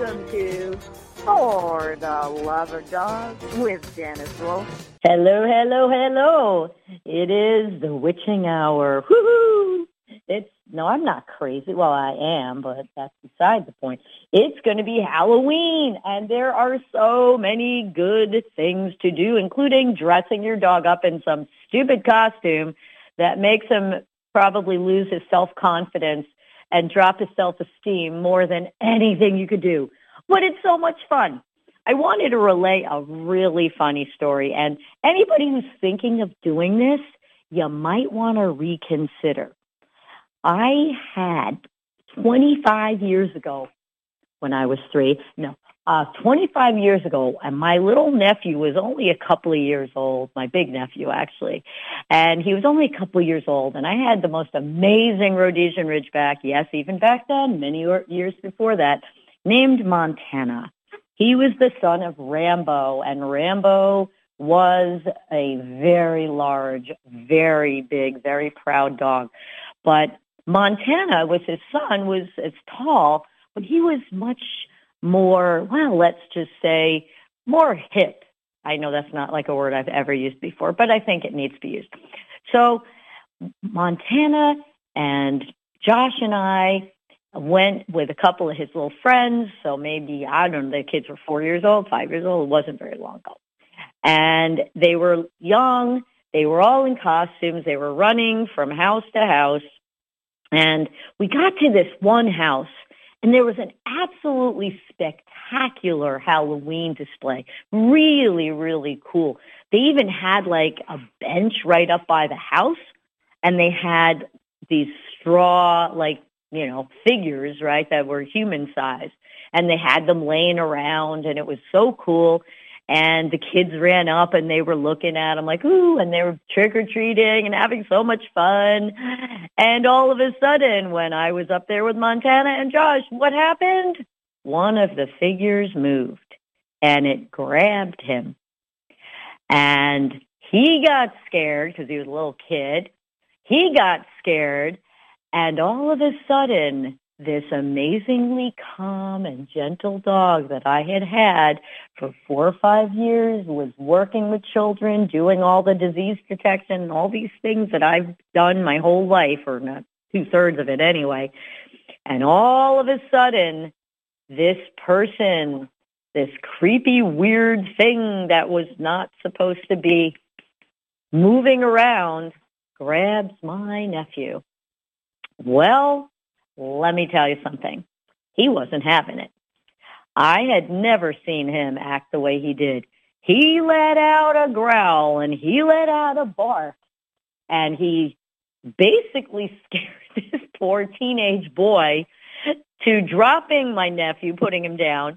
Welcome to For the Love of Dogs with Janice Wolf. Hello, hello, hello. It is the witching hour. Woohoo! No, I'm not crazy. Well, I am, but that's beside the point. It's going to be Halloween, and there are so many good things to do, including dressing your dog up in some stupid costume that makes him probably lose his self-confidence and drop his self-esteem more than anything you could do. But it's so much fun. I wanted to relay a really funny story, and anybody who's thinking of doing this, you might want to reconsider. I had 25 years ago when I was 25 years ago, and my little nephew was only a couple of years old, my big nephew actually, and he was only a couple of years old, and I had the most amazing Rhodesian Ridgeback, yes, even back then, many years before that, named Montana. He was the son of Rambo, and Rambo was a very large, very big, very proud dog. But Montana, with his son, was as tall, but he was much more, well, let's just say, more hip. I know that's not like a word I've ever used before, but I think it needs to be used. So Montana and Josh and I went with a couple of his little friends, so maybe, I don't know, the kids were 4 years old, 5 years old, it wasn't very long ago. And they were young, they were all in costumes, they were running from house to house, and we got to this one house, and there was an absolutely spectacular Halloween display. Really, really cool. They even had like a bench right up by the house, and they had these straw, figures, right, that were human size. And they had them laying around, and it was so cool. And the kids ran up, and they were looking at them like, ooh, and they were trick-or-treating and having so much fun. And all of a sudden, when I was up there with Montana and Josh, what happened? One of the figures moved, and it grabbed him. And he got scared because he was a little kid. He got scared, and all of a sudden, this amazingly calm and gentle dog that I had had for 4 or 5 years, was working with children, doing all the disease detection and all these things that I've done my whole life, or not 2/3 of it anyway. And all of a sudden, this person, this creepy, weird thing that was not supposed to be moving around, grabs my nephew. Well, let me tell you something. He wasn't having it. I had never seen him act the way he did. He let out a growl, and he let out a bark, and he basically scared this poor teenage boy to dropping my nephew, putting him down,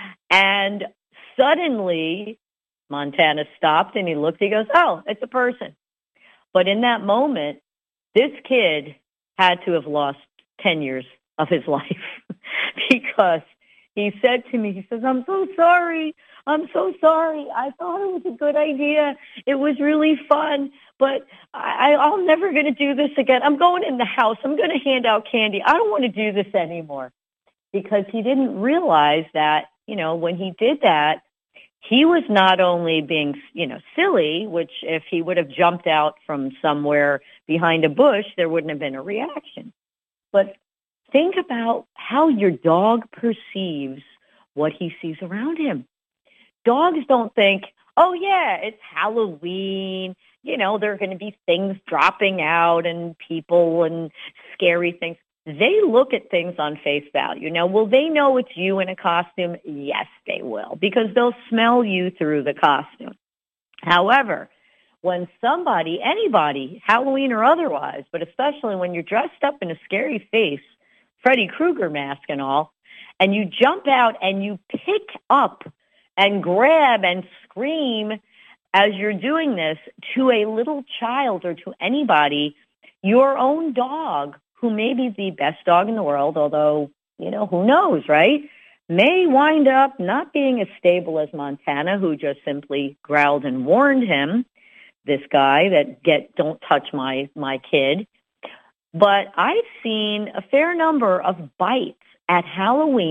and suddenly Montana stopped, and he looked, he goes, oh, it's a person. But in that moment, this kid had to have lost 10 years of his life because he said to me, he says, I'm so sorry. I thought it was a good idea. It was really fun, but I'm never going to do this again. I'm going in the house. I'm going to hand out candy. I don't want to do this anymore, because he didn't realize that, when he did that, he was not only being, silly, which if he would have jumped out from somewhere behind a bush, there wouldn't have been a reaction. But think about how your dog perceives what he sees around him. Dogs don't think, oh, yeah, it's Halloween. There are going to be things dropping out and people and scary things. They look at things on face value. Now, will they know it's you in a costume? Yes, they will, because they'll smell you through the costume. However, when somebody, anybody, Halloween or otherwise, but especially when you're dressed up in a scary face, Freddy Krueger mask and all, and you jump out and you pick up and grab and scream as you're doing this to a little child or to anybody, your own dog, who may be the best dog in the world, although, who knows, right, may wind up not being as stable as Montana, who just simply growled and warned him, this guy, that don't touch my kid. But I've seen a fair number of bites at Halloween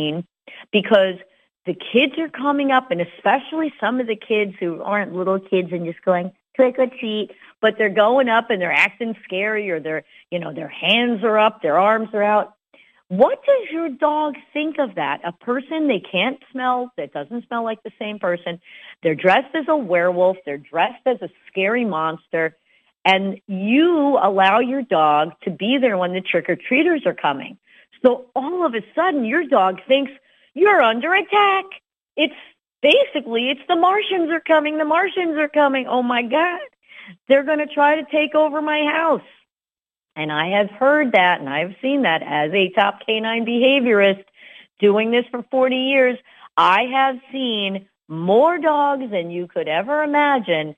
because the kids are coming up, and especially some of the kids who aren't little kids and just going, trick or treat, but they're going up and they're acting scary, or their hands are up, their arms are out. What does your dog think of that? A person they can't smell, that doesn't smell like the same person. They're dressed as a werewolf. They're dressed as a scary monster. And you allow your dog to be there when the trick-or-treaters are coming. So all of a sudden, your dog thinks you're under attack. It's the Martians are coming. The Martians are coming. Oh, my God. They're going to try to take over my house. And I have heard that, and I've seen that as a top canine behaviorist doing this for 40 years. I have seen more dogs than you could ever imagine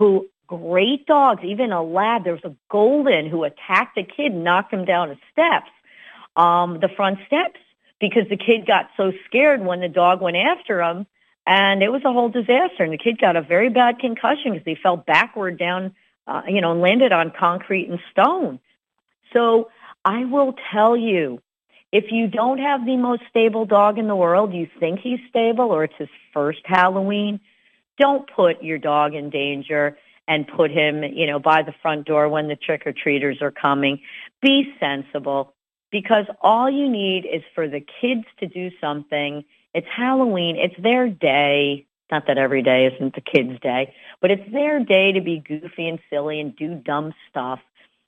great dogs, even a lab. There was a golden who attacked a kid and knocked him down the steps, the front steps, because the kid got so scared when the dog went after him, and it was a whole disaster. And the kid got a very bad concussion because he fell backward down, and landed on concrete and stone. So I will tell you, if you don't have the most stable dog in the world, you think he's stable or it's his first Halloween, don't put your dog in danger and put him, by the front door when the trick-or-treaters are coming. Be sensible, because all you need is for the kids to do something. It's Halloween. It's their day. Not that every day isn't the kids' day, but it's their day to be goofy and silly and do dumb stuff.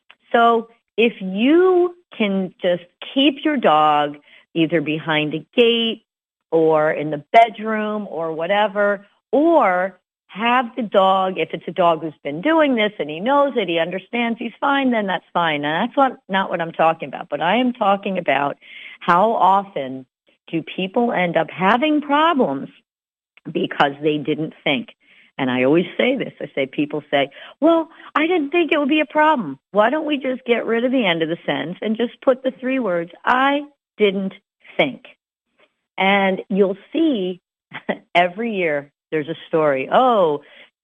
So if you can just keep your dog either behind a gate or in the bedroom or whatever, or have the dog, if it's a dog who's been doing this and he knows it, he understands he's fine, then that's fine. And that's not what I'm talking about. But I am talking about how often do people end up having problems because they didn't think. And I always say this. People say, well, I didn't think it would be a problem. Why don't we just get rid of the end of the sentence and just put the 3 words, I didn't think. And you'll see every year there's a story. Oh,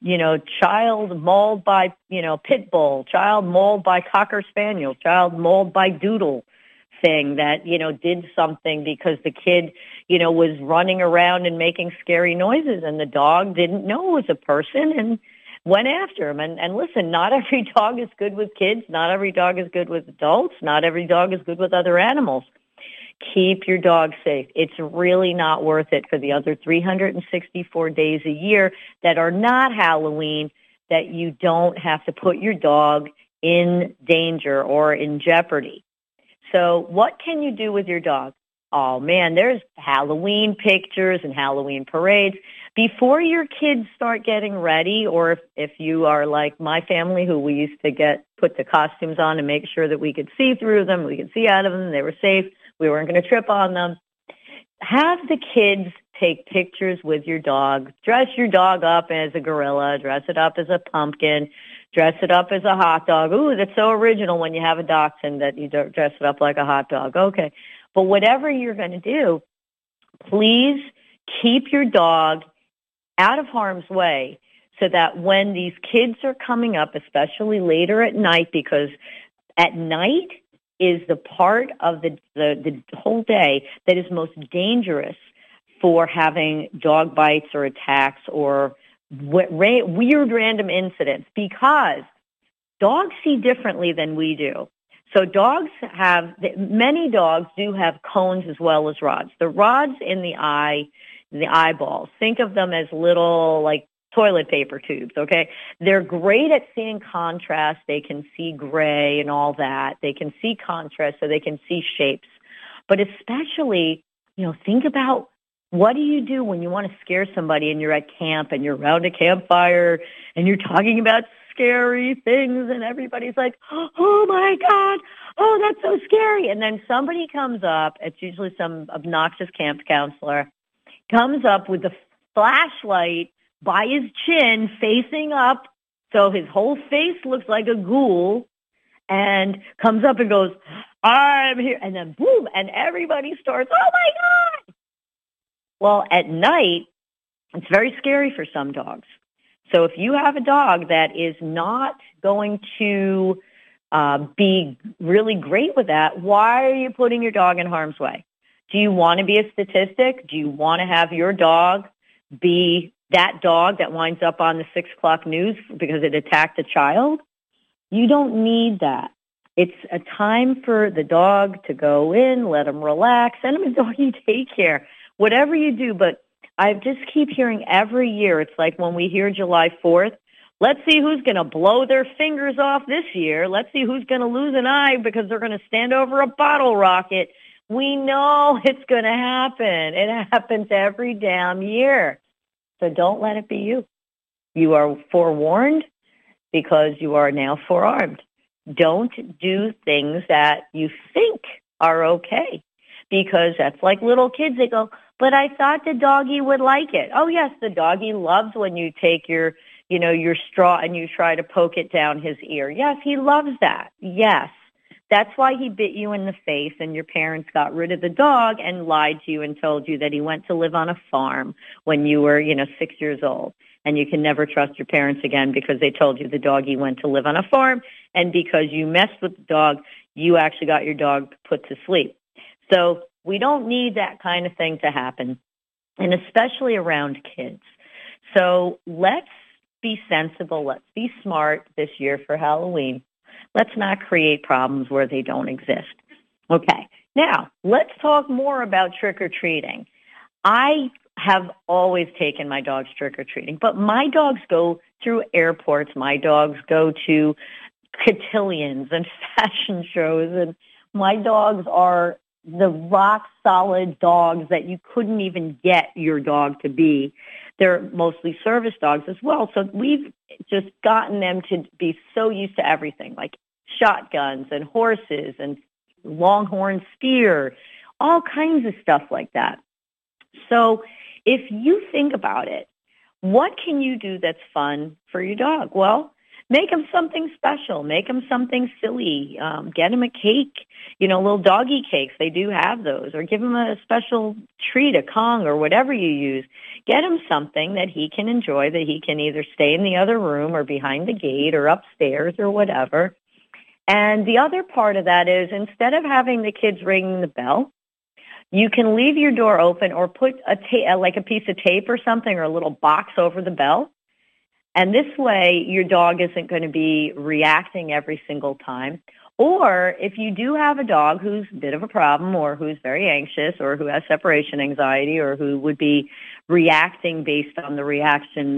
child mauled by, pit bull, child mauled by cocker spaniel, child mauled by doodle thing that, did something because the kid, was running around and making scary noises, and the dog didn't know it was a person and went after him. And listen, not every dog is good with kids. Not every dog is good with adults. Not every dog is good with other animals. Keep your dog safe. It's really not worth it for the other 364 days a year that are not Halloween, that you don't have to put your dog in danger or in jeopardy. So what can you do with your dog? Oh, man, there's Halloween pictures and Halloween parades. Before your kids start getting ready, or if you are like my family, who we used to put the costumes on and make sure that we could see through them, we could see out of them, they were safe, we weren't going to trip on them. Have the kids take pictures with your dog. Dress your dog up as a gorilla. Dress it up as a pumpkin. Dress it up as a hot dog. Ooh, that's so original when you have a dachshund that you dress it up like a hot dog. Okay. But whatever you're going to do, please keep your dog out of harm's way so that when these kids are coming up, especially later at night, because at night is the part of the whole day that is most dangerous for having dog bites or attacks or weird random incidents, because dogs see differently than we do. So many dogs do have cones as well as rods. The rods in the eyeballs, think of them as little like toilet paper tubes, okay? They're great at seeing contrast. They can see gray and all that. They can see contrast, so they can see shapes. But especially, think about, what do you do when you want to scare somebody and you're at camp and you're around a campfire and you're talking about scary things and everybody's like, oh my God, oh, that's so scary. And then somebody comes up, it's usually some obnoxious camp counselor, comes up with the flashlight by his chin facing up, so his whole face looks like a ghoul, and comes up and goes, I'm here, and then boom, and everybody starts, oh my God. Well, at night, it's very scary for some dogs. So if you have a dog that is not going to be really great with that, why are you putting your dog in harm's way? Do you want to be a statistic? Do you want to have your dog be that dog that winds up on the 6 o'clock news because it attacked a child? You don't need that. It's a time for the dog to go in, let him relax, send him a doggy daycare, whatever you do. But I just keep hearing every year, it's like when we hear July 4th, let's see who's going to blow their fingers off this year. Let's see who's going to lose an eye because they're going to stand over a bottle rocket. We know it's going to happen. It happens every damn year. So don't let it be you. You are forewarned because you are now forearmed. Don't do things that you think are okay, because that's like little kids. They go, but I thought the doggy would like it. Oh, yes, the doggy loves when you take your straw and you try to poke it down his ear. Yes, he loves that. Yes. That's why he bit you in the face and your parents got rid of the dog and lied to you and told you that he went to live on a farm when you were, 6 years old. And you can never trust your parents again because they told you the doggy went to live on a farm, and because you messed with the dog, you actually got your dog put to sleep. So we don't need that kind of thing to happen, and especially around kids. So let's be sensible. Let's be smart this year for Halloween. Let's not create problems where they don't exist. Okay, now let's talk more about trick-or-treating. I have always taken my dogs trick-or-treating, but my dogs go through airports. My dogs go to cotillions and fashion shows, and my dogs are the rock-solid dogs that you couldn't even get your dog to be. They're mostly service dogs as well, so we've just gotten them to be so used to everything, like shotguns and horses and longhorn steer, all kinds of stuff like that. So if you think about it, what can you do that's fun for your dog? Well, make him something special. Make him something silly. Get him a cake, little doggy cakes. They do have those. Or give him a special treat, a Kong or whatever you use. Get him something that he can enjoy, that he can either stay in the other room or behind the gate or upstairs or whatever. And the other part of that is, instead of having the kids ringing the bell, you can leave your door open or put like a piece of tape or something or a little box over the bell. And this way, your dog isn't going to be reacting every single time. Or if you do have a dog who's a bit of a problem or who's very anxious or who has separation anxiety or who would be reacting based on the reactions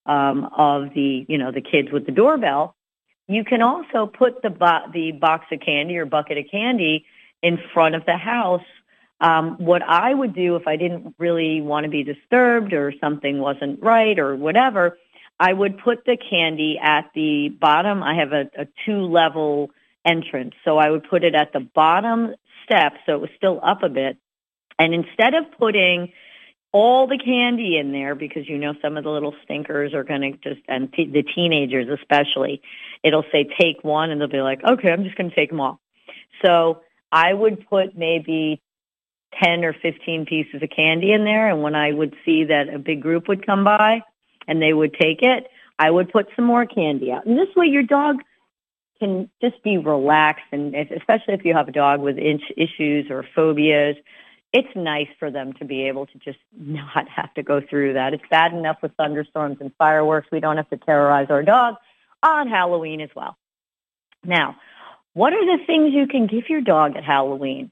of the kids with the doorbell, you can also put the box of candy or bucket of candy in front of the house. What I would do if I didn't really want to be disturbed or something wasn't right or whatever, I would put the candy at the bottom. I have a 2-level entrance, so I would put it at the bottom step so it was still up a bit. And instead of putting all the candy in there, because some of the little stinkers are going to and the teenagers especially, it'll say take one, and they'll be like, okay, I'm just going to take them all. So I would put maybe 10 or 15 pieces of candy in there, and when I would see that a big group would come by and they would take it, I would put some more candy out. And this way your dog can just be relaxed, and especially if you have a dog with issues or phobias, it's nice for them to be able to just not have to go through that. It's bad enough with thunderstorms and fireworks. We don't have to terrorize our dog on Halloween as well. Now, what are the things you can give your dog at Halloween?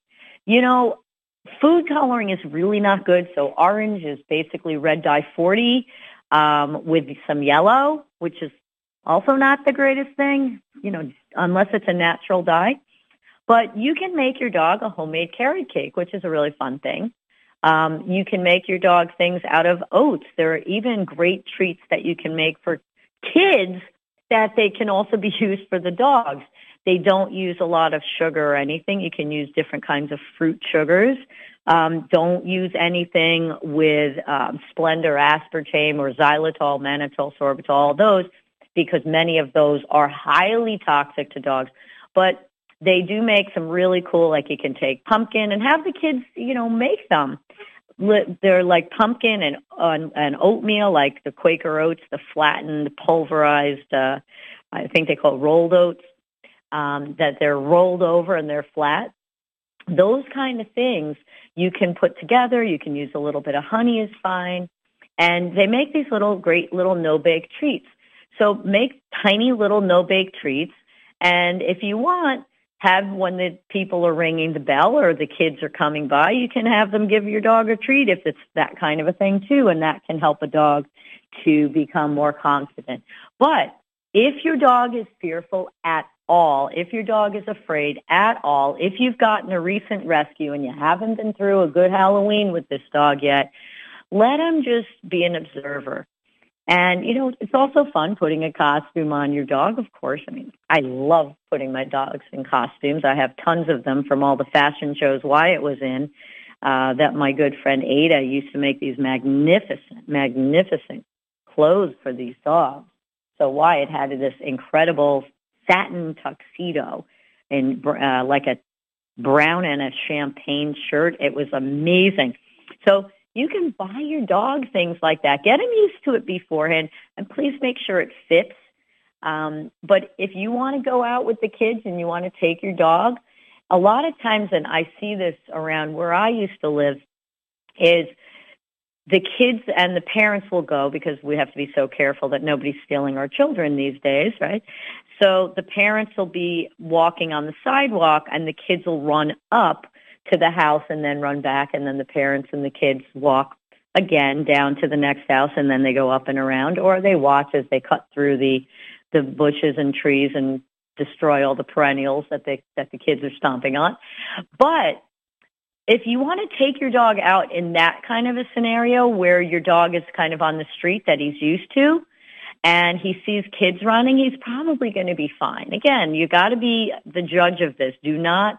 Food coloring is really not good, so orange is basically red dye 40 with some yellow, which is also not the greatest thing, unless it's a natural dye. But you can make your dog a homemade carrot cake, which is a really fun thing. You can make your dog things out of oats. There are even great treats that you can make for kids that they can also be used for the dogs. They don't use a lot of sugar or anything. You can use different kinds of fruit sugars. Don't use anything with Splenda, aspartame, or xylitol, mannitol, sorbitol, all those, because many of those are highly toxic to dogs. But they do make some really cool, like you can take pumpkin and have the kids, make them. They're like pumpkin and oatmeal, like the Quaker Oats, the flattened, pulverized, I think they call it rolled oats. That they're rolled over and they're flat. Those kind of things you can put together. You can use a little bit of honey is fine. And they make these great little no-bake treats. So make tiny little no-bake treats. And if you want, have when the people are ringing the bell or the kids are coming by, you can have them give your dog a treat if it's that kind of a thing too. And that can help a dog to become more confident. But if your dog is fearful at all, if your dog is afraid at all, if you've gotten a recent rescue and you haven't been through a good Halloween with this dog yet, let him just be an observer. And, it's also fun putting a costume on your dog, of course. I mean, I love putting my dogs in costumes. I have tons of them from all the fashion shows Wyatt was in, that my good friend Ada used to make these magnificent clothes for these dogs. So Wyatt had this incredible satin tuxedo in like a brown and a champagne shirt. It was amazing. So you can buy your dog things like that. Get him used to it beforehand, and please make sure it fits. But if you want to go out with the kids and you want to take your dog, a lot of times, and I see this around where I used to live, is the kids and the parents will go because we have to be so careful that nobody's stealing our children these days, right? So the parents will be walking on the sidewalk and the kids will run up to the house and then run back, and then the parents and the kids walk again down to the next house, and then they go up and around, or they watch as they cut through the bushes and trees and destroy all the perennials that the kids are stomping on. But if you want to take your dog out in that kind of a scenario where your dog is kind of on the street that he's used to, and he sees kids running, he's probably going to be fine. Again, you got to be the judge of this. Do not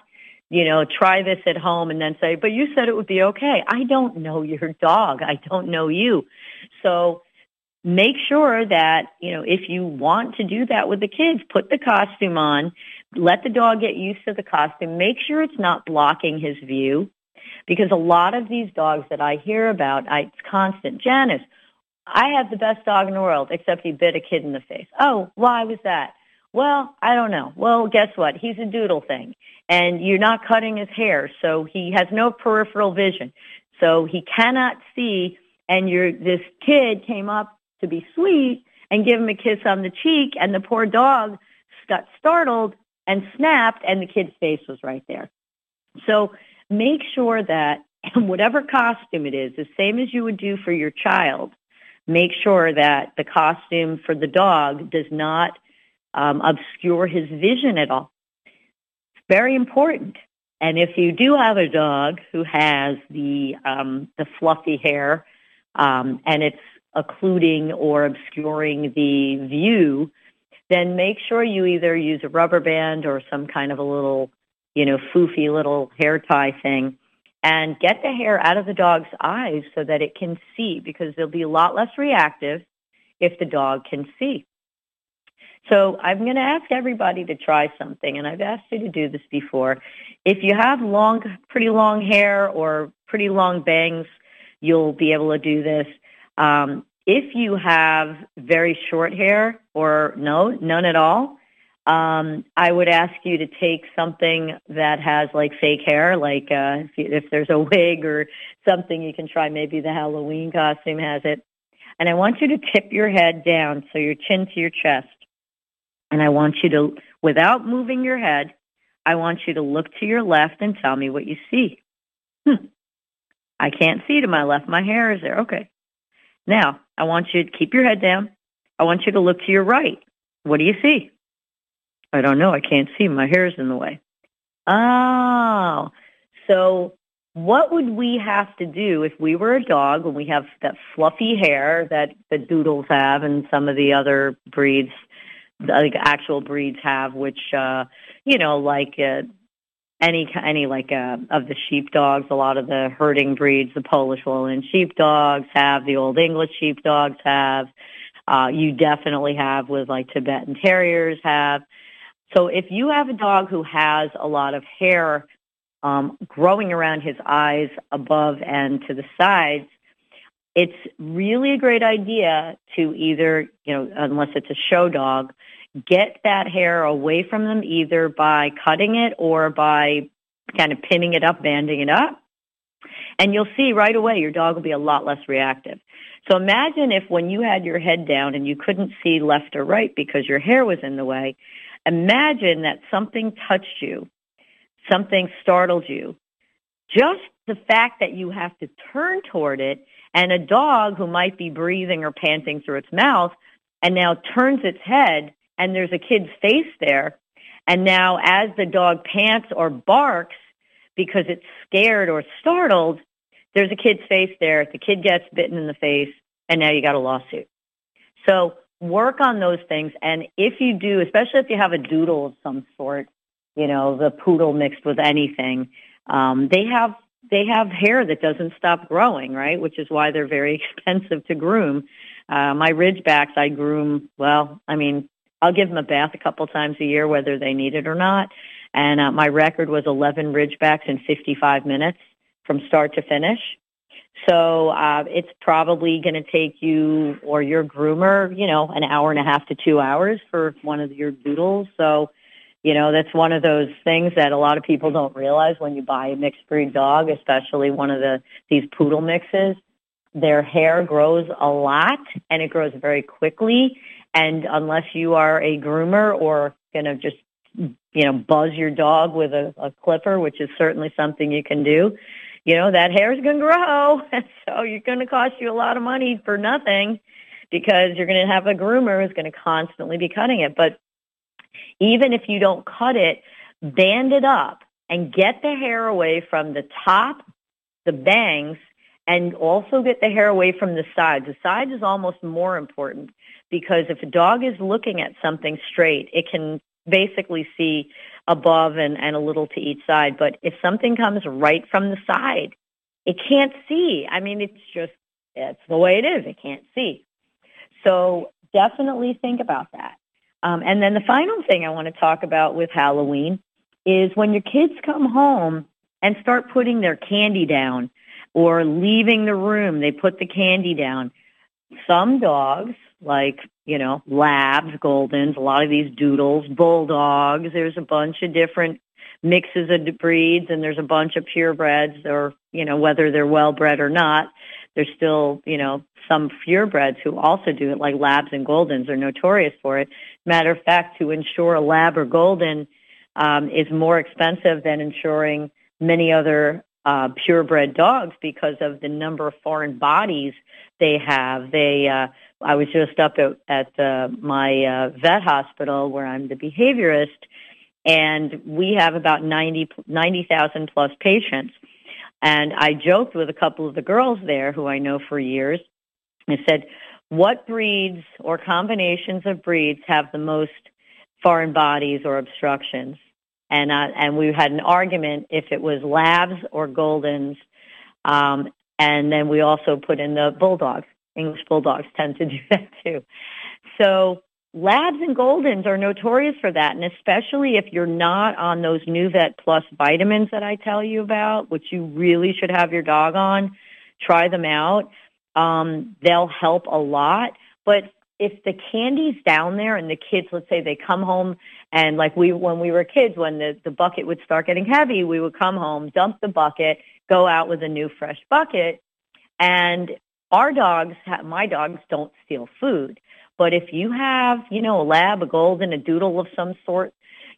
try this at home and then say, but you said it would be okay. I don't know your dog. I don't know you. So make sure that, if you want to do that with the kids, put the costume on, let the dog get used to the costume, make sure it's not blocking his view, because a lot of these dogs that I hear about, it's constant. Janice, I have the best dog in the world, except he bit a kid in the face. Oh, why was that? Well, I don't know. Well, guess what? He's a doodle thing, and you're not cutting his hair, so he has no peripheral vision. So he cannot see, and this kid came up to be sweet and give him a kiss on the cheek, and the poor dog got startled and snapped, and the kid's face was right there. So make sure that whatever costume it is, the same as you would do for your child, make sure that the costume for the dog does not obscure his vision at all. It's very important. And if you do have a dog who has the fluffy hair and it's occluding or obscuring the view, then make sure you either use a rubber band or some kind of a little, foofy little hair tie thing, and get the hair out of the dog's eyes so that it can see, because they'll be a lot less reactive if the dog can see. So I'm going to ask everybody to try something, and I've asked you to do this before. If you have pretty long hair or pretty long bangs, you'll be able to do this. If you have very short hair or none at all, I would ask you to take something that has like fake hair, like if there's a wig or something, you can try. Maybe the Halloween costume has it. And I want you to tip your head down, so your chin to your chest. And I want you to, without moving your head, I want you to look to your left and tell me what you see. I can't see to my left. My hair is there. Okay. Now, I want you to keep your head down. I want you to look to your right. What do you see? I don't know. I can't see. My hair is in the way. Oh, so what would we have to do if we were a dog when we have that fluffy hair that the doodles have and some of the other breeds, like actual breeds have, which, like any of the sheepdogs, a lot of the herding breeds, the Polish Lowland sheepdogs have, the Old English sheepdogs have, you definitely have with like Tibetan Terriers have. So if you have a dog who has a lot of hair growing around his eyes above and to the sides, it's really a great idea to either, unless it's a show dog, get that hair away from them either by cutting it or by kind of pinning it up, banding it up. And you'll see right away your dog will be a lot less reactive. So imagine if when you had your head down and you couldn't see left or right because your hair was in the way, imagine that something touched you, something startled you. Just the fact that you have to turn toward it, and a dog who might be breathing or panting through its mouth and now turns its head and there's a kid's face there, and now as the dog pants or barks because it's scared or startled, there's a kid's face there, the kid gets bitten in the face, and now you got a lawsuit. So work on those things, and if you do, especially if you have a doodle of some sort, the poodle mixed with anything, they have hair that doesn't stop growing, right? Which is why they're very expensive to groom. My Ridgebacks, I groom, I'll give them a bath a couple times a year, whether they need it or not. And my record was 11 Ridgebacks in 55 minutes from start to finish. So it's probably going to take you or your groomer, an hour and a half to 2 hours for one of your doodles. So, that's one of those things that a lot of people don't realize when you buy a mixed breed dog, especially one of these poodle mixes. Their hair grows a lot, and it grows very quickly. And unless you are a groomer or going to just, buzz your dog with a clipper, which is certainly something you can do, that hair is going to grow. So you're going to cost you a lot of money for nothing because you're going to have a groomer who's going to constantly be cutting it. But even if you don't cut it, band it up and get the hair away from the top, the bangs, and also get the hair away from the sides. The sides is almost more important because if a dog is looking at something straight, it can basically see above and a little to each side. But if something comes right from the side, it can't see. It's the way it is. It can't see. So definitely think about that. And then the final thing I want to talk about with Halloween is when your kids come home and start putting their candy down or leaving the room, they put the candy down. Some dogs, like, labs, Goldens, a lot of these doodles, bulldogs, there's a bunch of different mixes of breeds, and there's a bunch of purebreds, or, whether they're well-bred or not, there's still, some purebreds who also do it, like labs and Goldens are notorious for it. Matter of fact, to insure a lab or Golden is more expensive than insuring many other purebred dogs because of the number of foreign bodies they have. I was just up at my vet hospital where I'm the behaviorist, and we have about 90,000 plus patients. And I joked with a couple of the girls there who I know for years. I said, what breeds or combinations of breeds have the most foreign bodies or obstructions? And we had an argument if it was labs or Goldens. And then we also put in the bulldogs. English bulldogs tend to do that too. So labs and Goldens are notorious for that. And especially if you're not on those NuVet Plus vitamins that I tell you about, which you really should have your dog on, try them out. They'll help a lot. But if the candy's down there and the kids, let's say they come home and when we were kids, when the bucket would start getting heavy, we would come home, dump the bucket, go out with a new fresh bucket. And my dogs don't steal food. But if you have, a lab, a Golden, a doodle of some sort,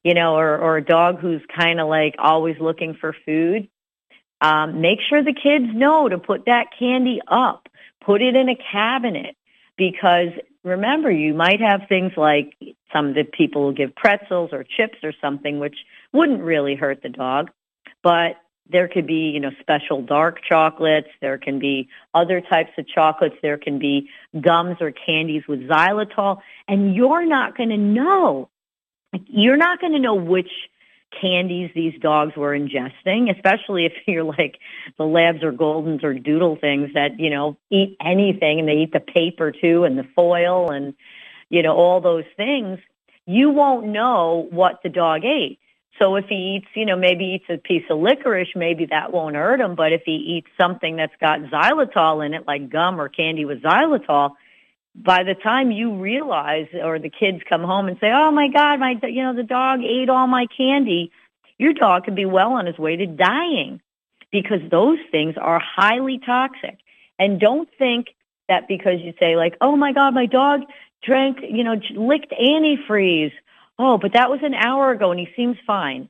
or a dog who's kind of like always looking for food, make sure the kids know to put that candy up, put it in a cabinet, because remember, you might have things like some of the people will give pretzels or chips or something, which wouldn't really hurt the dog, but there could be, special dark chocolates. There can be other types of chocolates. There can be gums or candies with xylitol, and you're not going to know. You're not going to know which candies these dogs were ingesting, especially if you're like the labs or Goldens or doodle things that, eat anything, and they eat the paper too and the foil and, all those things. You won't know what the dog ate. So if he eats, maybe eats a piece of licorice, maybe that won't hurt him. But if he eats something that's got xylitol in it, like gum or candy with xylitol, by the time you realize, or the kids come home and say, oh my God, the dog ate all my candy, your dog could be well on his way to dying because those things are highly toxic. And don't think that because you say like, oh my God, my dog drank, licked antifreeze. Oh, but that was an hour ago and he seems fine.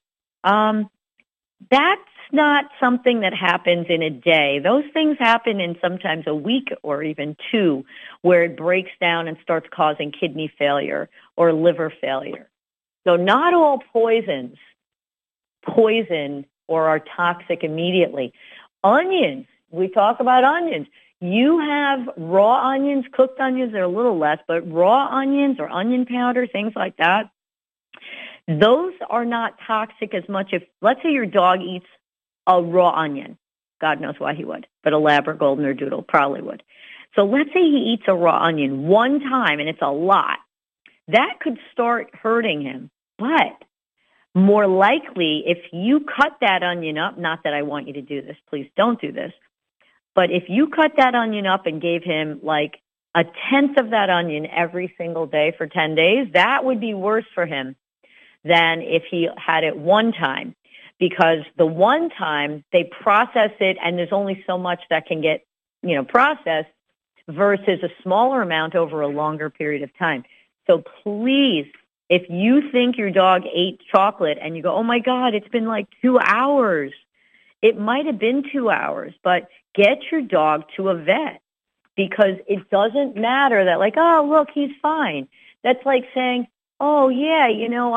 That's not something that happens in a day. Those things happen in sometimes a week or even two, where it breaks down and starts causing kidney failure or liver failure. So not all poisons poison or are toxic immediately. Onions, we talk about onions. You have raw onions, cooked onions, they're a little less, but raw onions or onion powder, things like that, those are not toxic as much. If, let's say your dog eats a raw onion, God knows why he would, but a Labrador Golden or Doodle probably would. So let's say he eats a raw onion one time and it's a lot. That could start hurting him. But more likely, if you cut that onion up, not that I want you to do this, please don't do this, but if you cut that onion up and gave him like a tenth of that onion every single day for 10 days, that would be worse for him than if he had it one time. Because the one time they process it and there's only so much that can get, processed versus a smaller amount over a longer period of time. So please, if you think your dog ate chocolate and you go, oh my God, it's been like 2 hours. It might have been 2 hours, but get your dog to a vet, because it doesn't matter that like, oh, look, he's fine. That's like saying, oh yeah,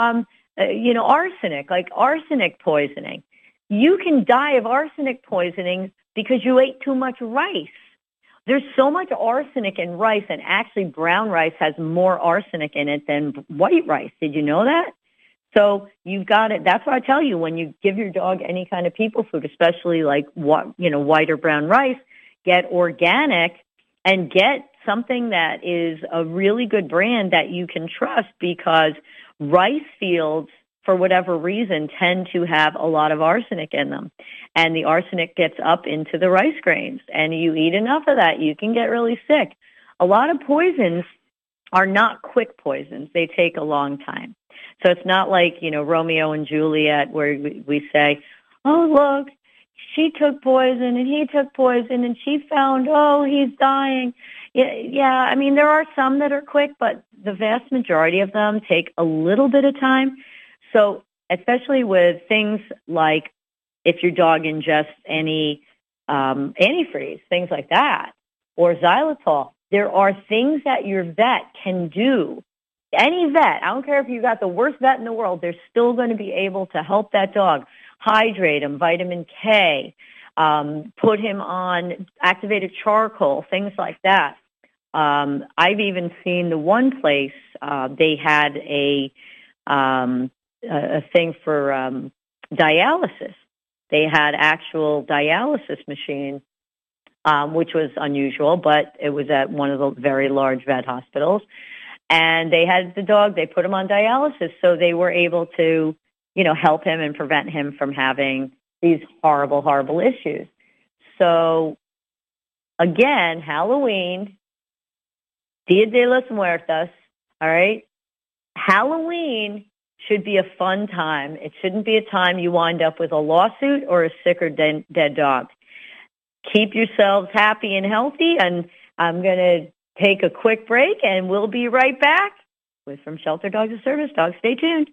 arsenic, like arsenic poisoning. You can die of arsenic poisoning because you ate too much rice. There's so much arsenic in rice, and actually brown rice has more arsenic in it than white rice. Did you know that? So you've got it. That's why I tell you, when you give your dog any kind of people food, especially like white or brown rice, get organic and get something that is a really good brand that you can trust, because rice fields, for whatever reason, tend to have a lot of arsenic in them. And the arsenic gets up into the rice grains. And you eat enough of that, you can get really sick. A lot of poisons are not quick poisons. They take a long time. So it's not like, Romeo and Juliet, where we say, oh, look, she took poison and he took poison and she found, oh, he's dying. Yeah. I mean, there are some that are quick, but the vast majority of them take a little bit of time. So especially with things like if your dog ingests any antifreeze, things like that, or xylitol, there are things that your vet can do. Any vet, I don't care if you got the worst vet in the world, they're still going to be able to help that dog, hydrate him, vitamin K, put him on activated charcoal, things like that. I've even seen the one place, they had a thing for dialysis. They had actual dialysis machine, which was unusual, but it was at one of the very large vet hospitals. And they had the dog, they put him on dialysis, so they were able to, help him and prevent him from having these horrible, horrible issues. So, again, Halloween, Dia de los Muertos, all right? Halloween should be a fun time. It shouldn't be a time you wind up with a lawsuit or a sick or dead dog. Keep yourselves happy and healthy, and I'm going to take a quick break, and we'll be right back with From Shelter Dogs to Service Dogs. Stay tuned.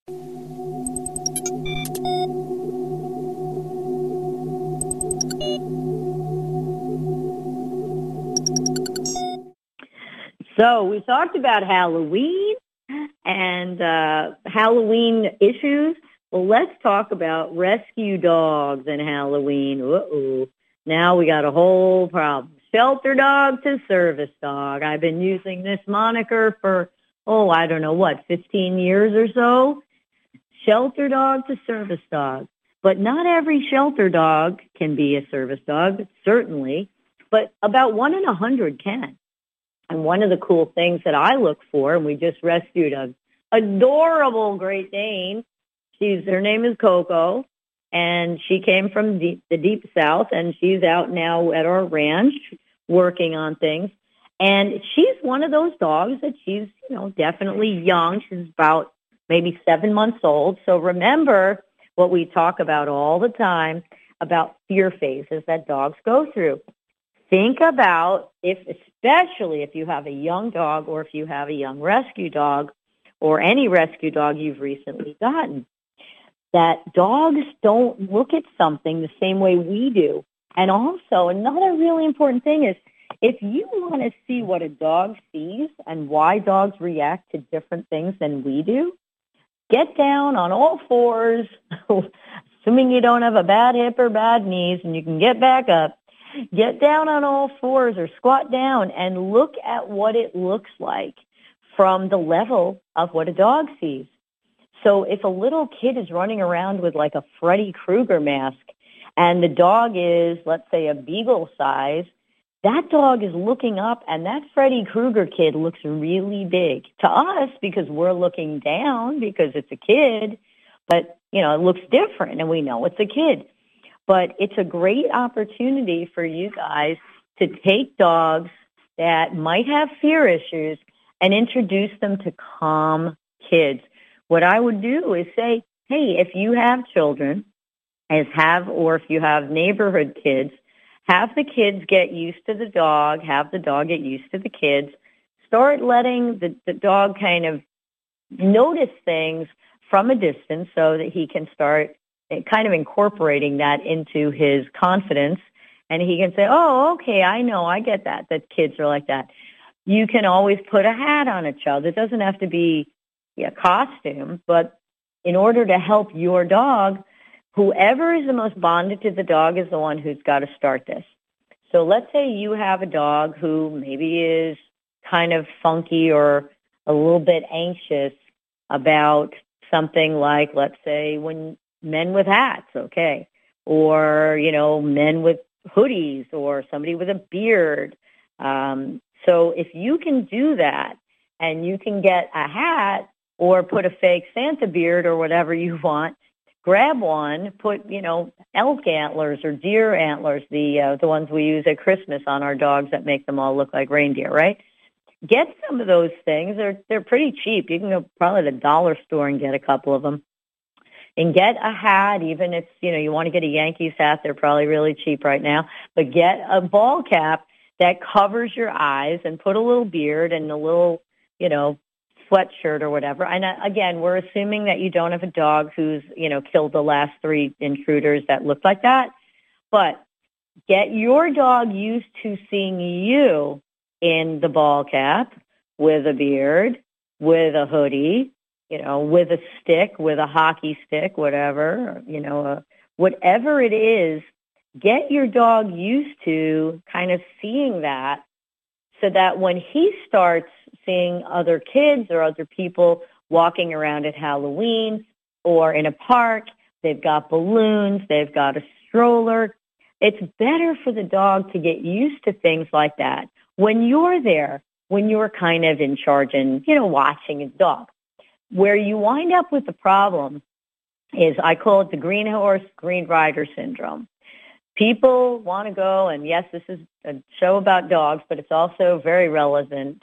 So we talked about Halloween and Halloween issues. Well, let's talk about rescue dogs and Halloween. Uh-oh. Now we got a whole problem. Shelter dog to service dog. I've been using this moniker for, 15 years or so. Shelter dog to service dog. But not every shelter dog can be a service dog, certainly, but about 1 in 100 can. And one of the cool things that I look for, and we just rescued an adorable Great Dane. Her name is Coco, and she came from the deep south, and she's out now at our ranch working on things. And she's one of those dogs that she's, definitely young. She's about maybe 7 months old. So remember what we talk about all the time. about fear phases that dogs go through. Think about especially if you have a young dog or if you have a young rescue dog or any rescue dog you've recently gotten, that dogs don't look at something the same way we do. And also, another really important thing is if you want to see what a dog sees and why dogs react to different things than we do, get down on all fours, assuming you don't have a bad hip or bad knees and you can get back up. Get down on all fours or squat down and look at what it looks like from the level of what a dog sees. So if a little kid is running around with like a Freddy Krueger mask and the dog is, let's say, a beagle size, that dog is looking up and that Freddy Krueger kid looks really big to us because we're looking down because it's a kid, but, it looks different and we know it's a kid. But it's a great opportunity for you guys to take dogs that might have fear issues and introduce them to calm kids. What I would do is say, hey, if you have children, or if you have neighborhood kids, have the kids get used to the dog, have the dog get used to the kids, start letting the dog kind of notice things from a distance so that he can start kind of incorporating that into his confidence, and he can say, oh, okay, I know, I get that kids are like that. You can always put a hat on a child. It doesn't have to be a costume, but in order to help your dog, whoever is the most bonded to the dog is the one who's got to start this. So let's say you have a dog who maybe is kind of funky or a little bit anxious about something like, let's say, when men with hats, okay, or, men with hoodies or somebody with a beard. So if you can do that and you can get a hat or put a fake Santa beard or whatever you want, grab one, put, elk antlers or deer antlers, the ones we use at Christmas on our dogs that make them all look like reindeer, right? Get some of those things. They're pretty cheap. You can go probably to the dollar store and get a couple of them. And get a hat, even if, you want to get a Yankees hat, they're probably really cheap right now. But get a ball cap that covers your eyes and put a little beard and a little, sweatshirt or whatever. And again, we're assuming that you don't have a dog who's, killed the last 3 intruders that look like that. But get your dog used to seeing you in the ball cap with a beard, with a hoodie, with a stick, with a hockey stick, whatever, whatever it is, get your dog used to kind of seeing that so that when he starts seeing other kids or other people walking around at Halloween or in a park, they've got balloons, they've got a stroller, it's better for the dog to get used to things like that when you're there, when you're kind of in charge and, watching his dog. Where you wind up with the problem is, I call it the green horse, green rider syndrome. People want to go, and yes, this is a show about dogs, but it's also very relevant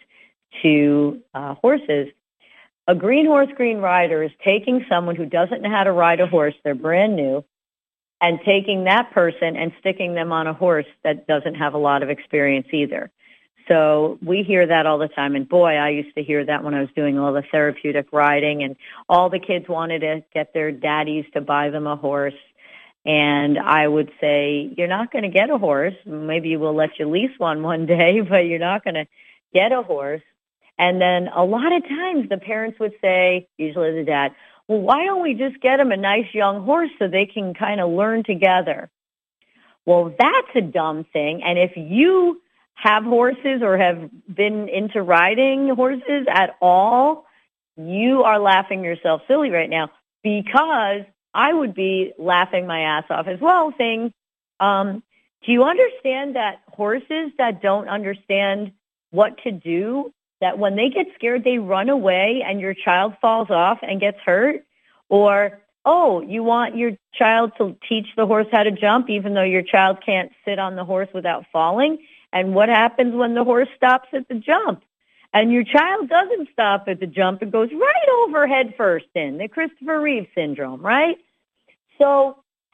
to horses. A green horse, green rider is taking someone who doesn't know how to ride a horse, they're brand new, and taking that person and sticking them on a horse that doesn't have a lot of experience either. So we hear that all the time. And boy, I used to hear that when I was doing all the therapeutic riding, and all the kids wanted to get their daddies to buy them a horse. And I would say, you're not going to get a horse. Maybe we'll let you lease one day, but you're not going to get a horse. And then a lot of times the parents would say, usually the dad, well, why don't we just get them a nice young horse so they can kind of learn together? Well, that's a dumb thing. And if you have horses or have been into riding horses at all, you are laughing yourself silly right now, because I would be laughing my ass off as well, saying, do you understand that horses that don't understand what to do, that when they get scared, they run away and your child falls off and gets hurt? Or, oh, you want your child to teach the horse how to jump even though your child can't sit on the horse without falling? And what happens when the horse stops at the jump? And your child doesn't stop at the jump and goes right over head first in, the Christopher Reeve syndrome, right? So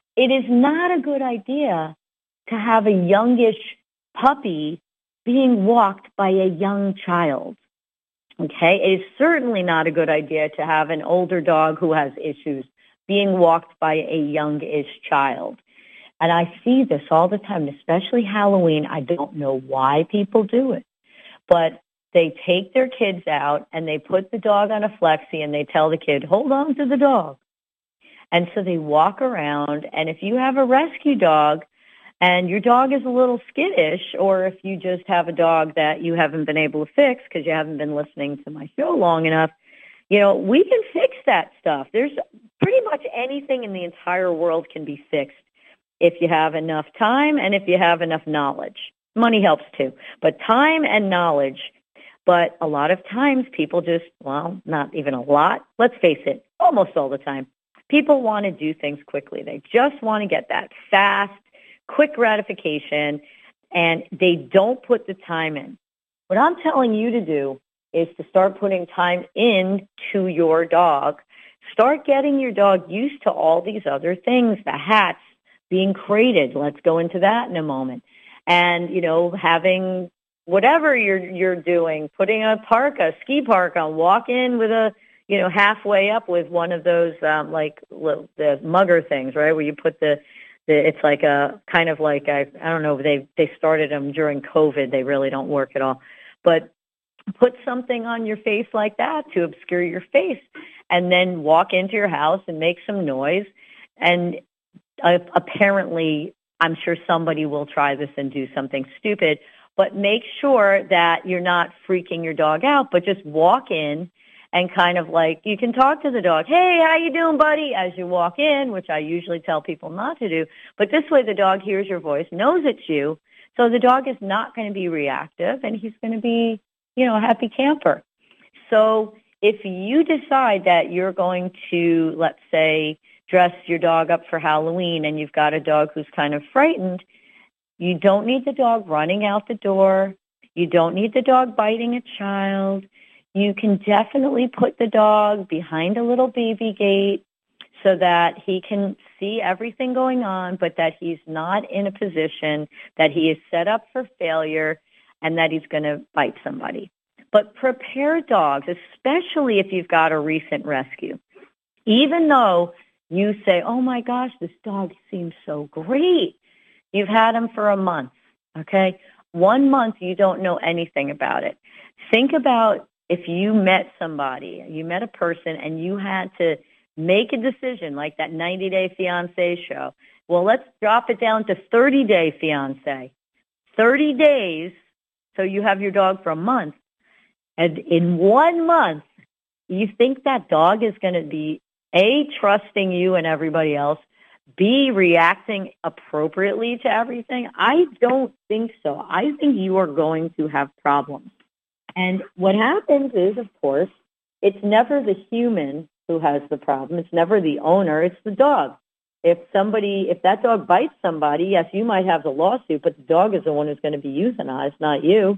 it is not a good idea to have a youngish puppy being walked by a young child. Okay? It is certainly not a good idea to have an older dog who has issues being walked by a youngish child. And I see this all the time, especially Halloween. I don't know why people do it, but they take their kids out and they put the dog on a flexi and they tell the kid, hold on to the dog. And so they walk around, and if you have a rescue dog and your dog is a little skittish, or if you just have a dog that you haven't been able to fix because you haven't been listening to my show long enough, we can fix that stuff. There's pretty much anything in the entire world can be fixed if you have enough time and if you have enough knowledge. Money helps too, but time and knowledge. But a lot of times people just, well, not even a lot. Let's face it, almost all the time. People want to do things quickly. They just want to get that fast, quick gratification, and they don't put the time in. What I'm telling you to do is to start putting time into your dog. Start getting your dog used to all these other things, the hats, being crated. Let's go into that in a moment. And, having whatever you're doing, putting a ski park on, walk in with a, halfway up with one of those, like the mugger things, right? Where you put it's like a kind of like, I don't know, they started them during COVID. They really don't work at all. But put something on your face like that to obscure your face, and then walk into your house and make some noise. And apparently, I'm sure somebody will try this and do something stupid, but make sure that you're not freaking your dog out, but just walk in and kind of like, you can talk to the dog, hey, how you doing, buddy, as you walk in, which I usually tell people not to do. But this way the dog hears your voice, knows it's you, so the dog is not going to be reactive, and he's going to be, a happy camper. So if you decide that you're going to, let's say, dress your dog up for Halloween and you've got a dog who's kind of frightened, you don't need the dog running out the door. You don't need the dog biting a child. You can definitely put the dog behind a little baby gate so that he can see everything going on, but that he's not in a position that he is set up for failure and that he's going to bite somebody. But prepare dogs, especially if you've got a recent rescue. Even though you say, oh my gosh, this dog seems so great. You've had him for a month, okay? 1 month, you don't know anything about it. Think about if you met somebody, you met a person, and you had to make a decision like that 90-Day Fiancé show. Well, let's drop it down to 30-Day Fiancé. 30 days, so you have your dog for a month. And in 1 month, you think that dog is going to be, A, trusting you and everybody else, B, reacting appropriately to everything? I don't think so. I think you are going to have problems. And what happens is, of course, it's never the human who has the problem. It's never the owner. It's the dog. If that dog bites somebody, yes, you might have the lawsuit, but the dog is the one who's going to be euthanized, not you.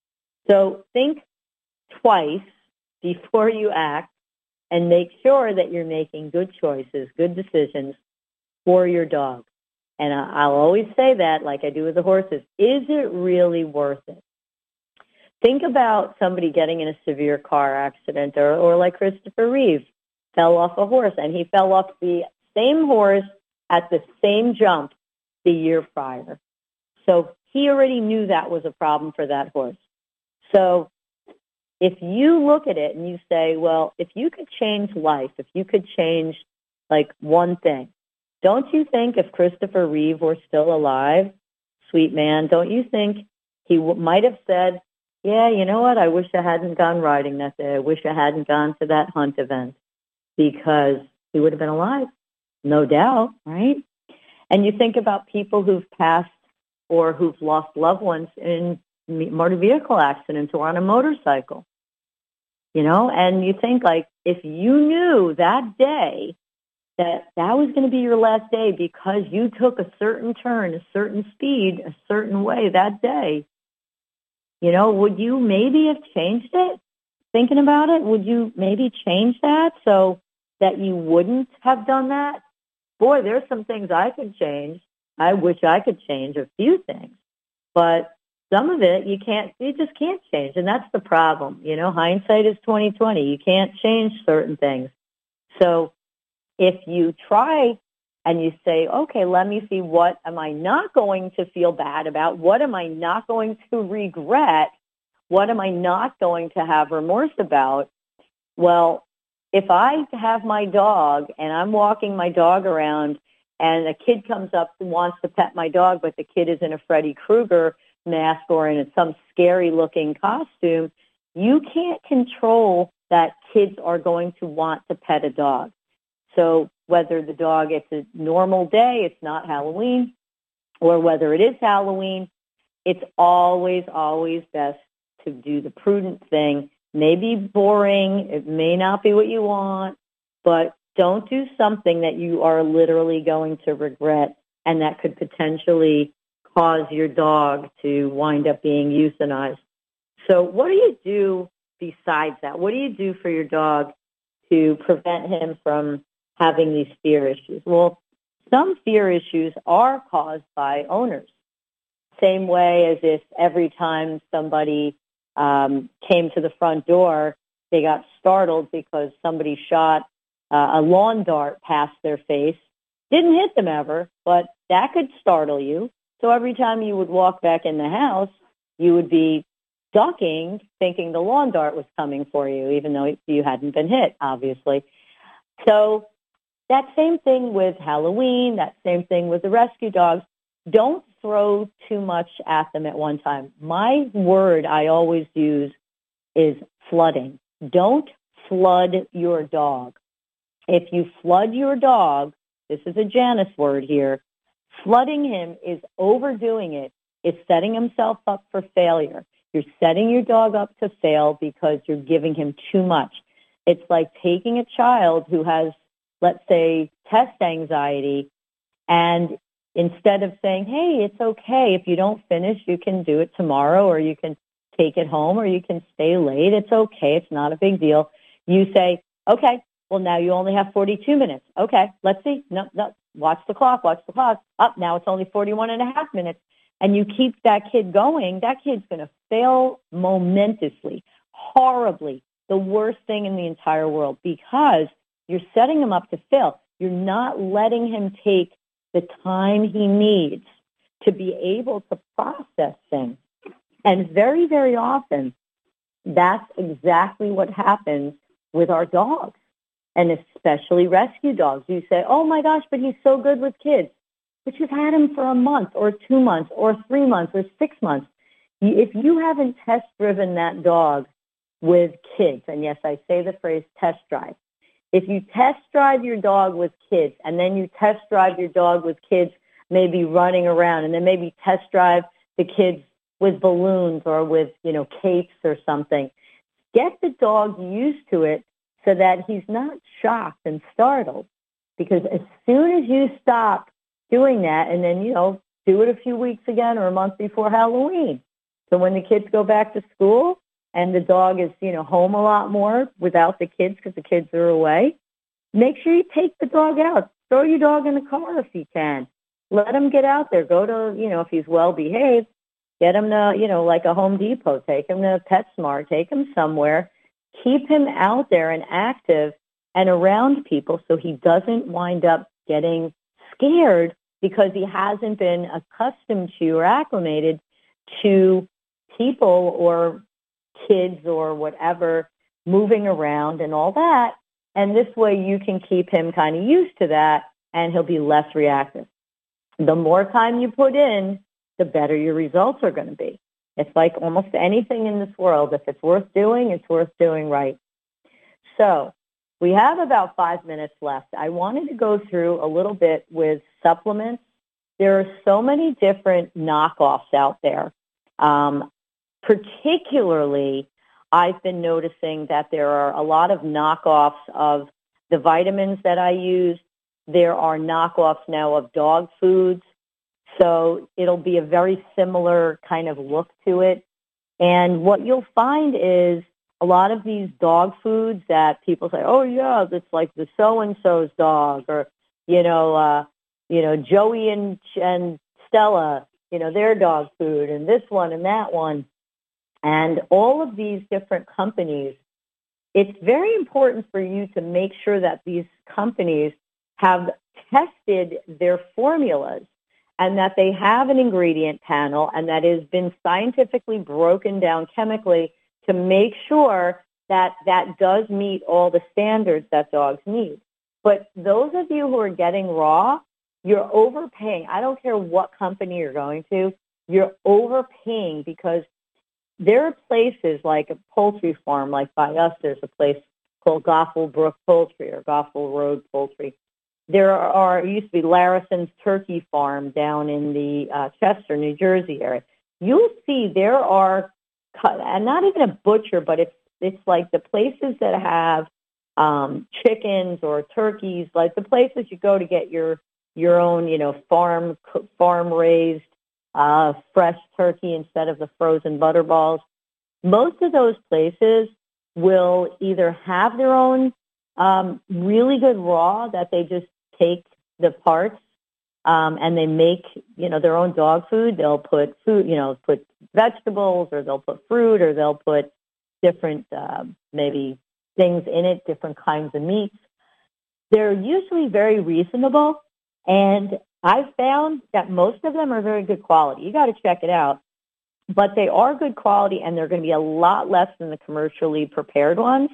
So think twice before you act and make sure that you're making good choices, good decisions for your dog. And I'll always say that, like I do with the horses, is it really worth it? Think about somebody getting in a severe car accident or like Christopher Reeve fell off a horse, and he fell off the same horse at the same jump the year prior. So he already knew that was a problem for that horse. So if you look at it and you say, well, if you could change life, if you could change like one thing, don't you think if Christopher Reeve were still alive, sweet man, don't you think he might have said, yeah, you know what, I wish I hadn't gone riding that day. I wish I hadn't gone to that hunt event, because he would have been alive, no doubt, right? And you think about people who've passed or who've lost loved ones in motor vehicle accidents or on a motorcycle, and you think, like, if you knew that day that was going to be your last day because you took a certain turn, a certain speed, a certain way that day, would you maybe have changed it? Thinking about it, would you maybe change that so that you wouldn't have done that? boy, there's some things I could change. I wish I could change a few things, but some of it you just can't change. And that's the problem. Hindsight is 2020. You can't change certain things. So if you try and you say, okay, let me see, what am I not going to feel bad about? What am I not going to regret? What am I not going to have remorse about? Well, if I have my dog and I'm walking my dog around and a kid comes up and wants to pet my dog, but the kid is in a Freddy Krueger mask or in some scary looking costume, you can't control that kids are going to want to pet a dog. So whether the dog, it's a normal day, it's not Halloween, or whether it is Halloween, it's always, always best to do the prudent thing. Maybe boring, it may not be what you want, but don't do something that you are literally going to regret and that could potentially cause your dog to wind up being euthanized. So what do you do besides that? What do you do for your dog to prevent him from having these fear issues? Well, some fear issues are caused by owners. Same way as if every time somebody came to the front door, they got startled because somebody shot a lawn dart past their face. Didn't hit them ever, but that could startle you. So every time you would walk back in the house, you would be ducking, thinking the lawn dart was coming for you, even though you hadn't been hit, obviously. So that same thing with Halloween, that same thing with the rescue dogs. Don't throw too much at them at one time. My word I always use is flooding. Don't flood your dog. If you flood your dog, this is a Janice word here, flooding him is overdoing it. It's setting himself up for failure. You're setting your dog up to fail because you're giving him too much. It's like taking a child who has, let's say, test anxiety, and instead of saying, hey, it's okay, if you don't finish, you can do it tomorrow, or you can take it home, or you can stay late. It's okay. It's not a big deal. You say, okay, well, now you only have 42 minutes. Okay, let's see. No, watch the clock. Up, now it's only 41 and a half minutes. And you keep that kid going, that kid's going to fail momentously, horribly, the worst thing in the entire world, because you're setting him up to fail. You're not letting him take the time he needs to be able to process things. And very, very often, that's exactly what happens with our dogs, and especially rescue dogs. You say, oh my gosh, but he's so good with kids. But you've had him for a month or 2 months or 3 months or 6 months. If you haven't test-driven that dog with kids, and yes, I say the phrase test drive, if you test drive your dog with kids, and then you test drive your dog with kids maybe running around, and then maybe test drive the kids with balloons or with, capes or something, get the dog used to it so that he's not shocked and startled. Because as soon as you stop doing that, and then, do it a few weeks again or a month before Halloween. So when the kids go back to school and the dog is, home a lot more without the kids because the kids are away, make sure you take the dog out. Throw your dog in the car if you can. Let him get out there. Go to, if he's well-behaved, get him to, like a Home Depot. Take him to PetSmart. Take him somewhere. Keep him out there and active and around people so he doesn't wind up getting scared because he hasn't been accustomed to or acclimated to people or kids or whatever moving around and all that. And this way you can keep him kind of used to that, and he'll be less reactive. The more time you put in, the better your results are going to be. It's like almost anything in this world. If it's worth doing, it's worth doing right. So we have about 5 minutes left. I wanted to go through a little bit with supplements. There are so many different knockoffs out there. Particularly, I've been noticing that there are a lot of knockoffs of the vitamins that I use. There are knockoffs now of dog foods. So it'll be a very similar kind of look to it. And what you'll find is a lot of these dog foods that people say, oh, yeah, that's like the so-and-so's dog, or Joey and Stella, their dog food, and this one and that one. And all of these different companies, it's very important for you to make sure that these companies have tested their formulas and that they have an ingredient panel and that has been scientifically broken down chemically to make sure that that does meet all the standards that dogs need. But those of you who are getting raw, you're overpaying. I don't care what company you're going to, you're overpaying because there are places like a poultry farm, like by us, there's a place called Goffle Brook Poultry or Goffle Road Poultry. It used to be Larison's Turkey Farm down in the Chester, New Jersey area. You'll see there are, and not even a butcher, but it's like the places that have chickens or turkeys, like the places you go to get your own, farm raised fresh turkey instead of the frozen butter balls. Most of those places will either have their own really good raw that they just take the parts and they make, their own dog food. They'll put food, put vegetables, or they'll put fruit, or they'll put different maybe things in it, different kinds of meats. They're usually very reasonable, and I've found that most of them are very good quality. You got to check it out. But they are good quality, and they're going to be a lot less than the commercially prepared ones.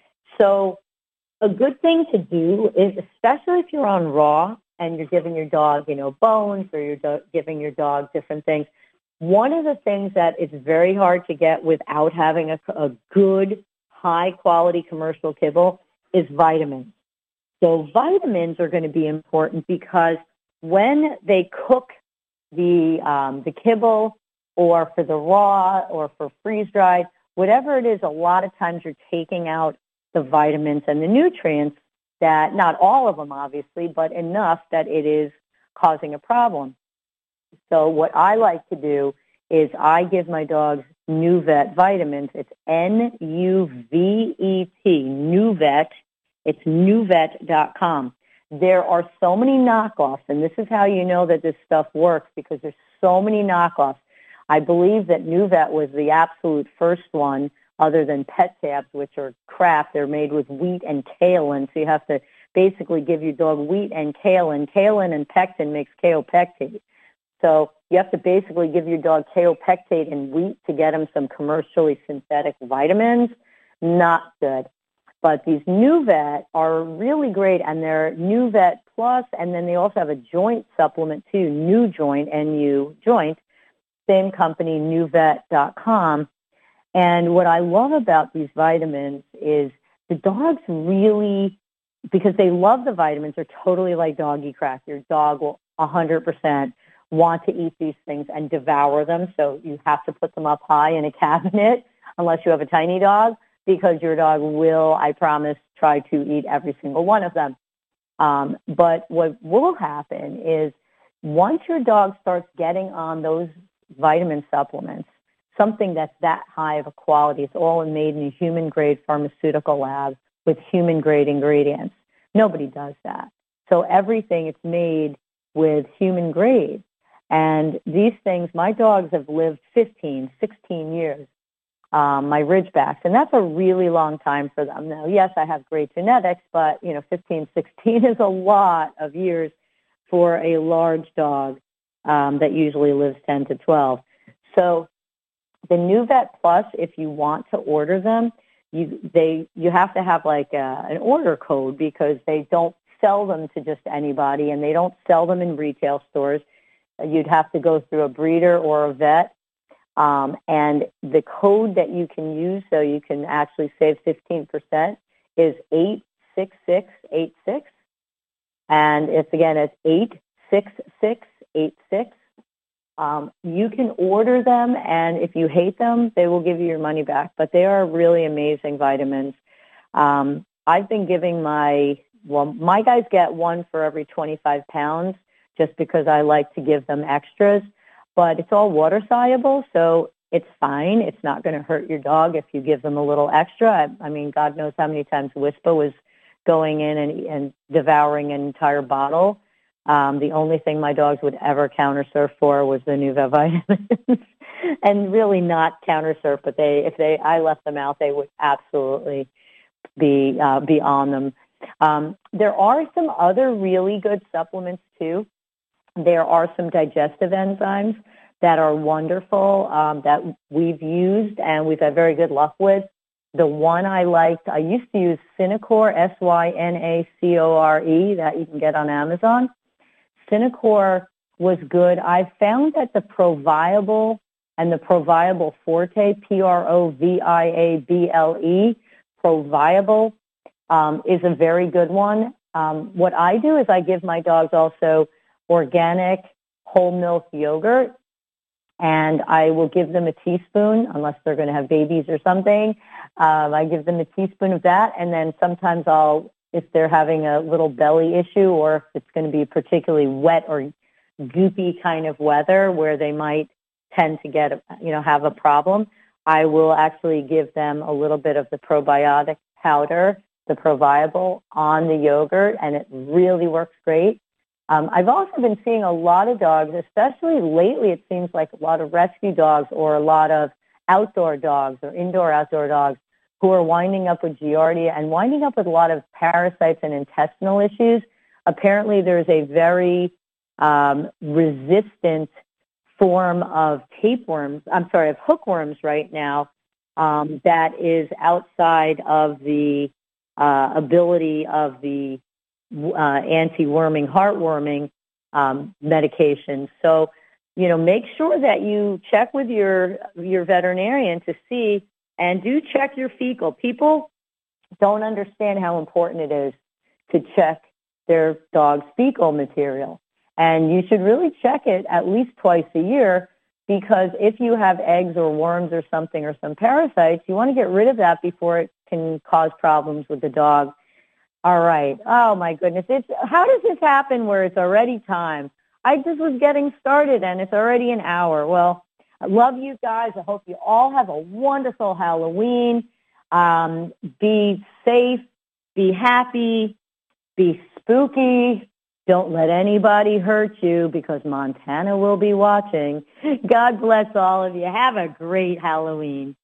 So a good thing to do is, especially if you're on raw and you're giving your dog, bones, or you're giving your dog different things, one of the things that is very hard to get without having a good, high-quality commercial kibble is vitamins. So vitamins are going to be important because when they cook the kibble, or for the raw, or for freeze-dried, whatever it is, a lot of times you're taking out the vitamins and the nutrients that, not all of them obviously, but enough that it is causing a problem. So what I like to do is I give my dogs NuVet vitamins. It's NUVET, NuVet. It's NuVet.com. There are so many knockoffs, and this is how you know that this stuff works, because there's so many knockoffs. I believe that NuVet was the absolute first one, other than Pet Tabs, which are crap. They're made with wheat and kaolin, so you have to basically give your dog wheat and kaolin. Kaolin and pectin makes kaopectate. So you have to basically give your dog kaopectate and wheat to get him some commercially synthetic vitamins. Not good. But these NuVet are really great, and they're NuVet Plus, and then they also have a joint supplement too, New Joint, NU Joint, same company, NuVet.com. And what I love about these vitamins is the dogs really, because they love the vitamins, are totally like doggy crack. Your dog will 100% want to eat these things and devour them, so you have to put them up high in a cabinet unless you have a tiny dog, because your dog will, I promise, try to eat every single one of them. But what will happen is once your dog starts getting on those vitamin supplements, something that's that high of a quality, it's all made in a human-grade pharmaceutical lab with human-grade ingredients. Nobody does that. So everything, it's made with human-grade. And these things, my dogs have lived 15, 16 years. My Ridgebacks, and that's a really long time for them. Now, yes, I have great genetics, but 15, 16 is a lot of years for a large dog that usually lives 10 to 12. So the NuVet Plus, if you want to order them, you have to have like an order code, because they don't sell them to just anybody, and they don't sell them in retail stores. You'd have to go through a breeder or a vet. And the code that you can use so you can actually save 15% is 86686. And it's 86686. You can order them, and if you hate them, they will give you your money back. But they are really amazing vitamins. I've been giving my guys get one for every 25 pounds, just because I like to give them extras. But it's all water-soluble, so it's fine. It's not going to hurt your dog if you give them a little extra. I mean, God knows how many times Whisper was going in and devouring an entire bottle. The only thing my dogs would ever counter surf for was the Nuva vitamins, and really not counter surf. But I left them out, they would absolutely be on them. There are some other really good supplements too. There are some digestive enzymes that are wonderful that we've used and we've had very good luck with. The one I liked, I used to use Synacore, Synacore, that you can get on Amazon. Synacore was good. I found that the ProViable and the ProViable Forte, ProViable, ProViable, is a very good one. What I do is I give my dogs also organic whole milk yogurt, and I will give them a teaspoon, unless they're going to have babies or something. I give them a teaspoon of that, and then sometimes if they're having a little belly issue, or if it's going to be particularly wet or goopy kind of weather where they might tend to have a problem, I will actually give them a little bit of the probiotic powder, the ProViable, on the yogurt, and it really works great. I've also been seeing a lot of dogs, especially lately it seems like a lot of rescue dogs or a lot of outdoor dogs or indoor-outdoor dogs who are winding up with Giardia and winding up with a lot of parasites and intestinal issues. Apparently there's a very resistant form of hookworms right now that is outside of the ability of the anti-worming, heartworming medications. So, make sure that you check with your veterinarian to see, and do check your fecal. People don't understand how important it is to check their dog's fecal material. And you should really check it at least twice a year, because if you have eggs or worms or something or some parasites, you want to get rid of that before it can cause problems with the dog. All right. Oh, my goodness. How does this happen where it's already time? I just was getting started, and it's already an hour. Well, I love you guys. I hope you all have a wonderful Halloween. Be safe. Be happy. Be spooky. Don't let anybody hurt you, because Montana will be watching. God bless all of you. Have a great Halloween.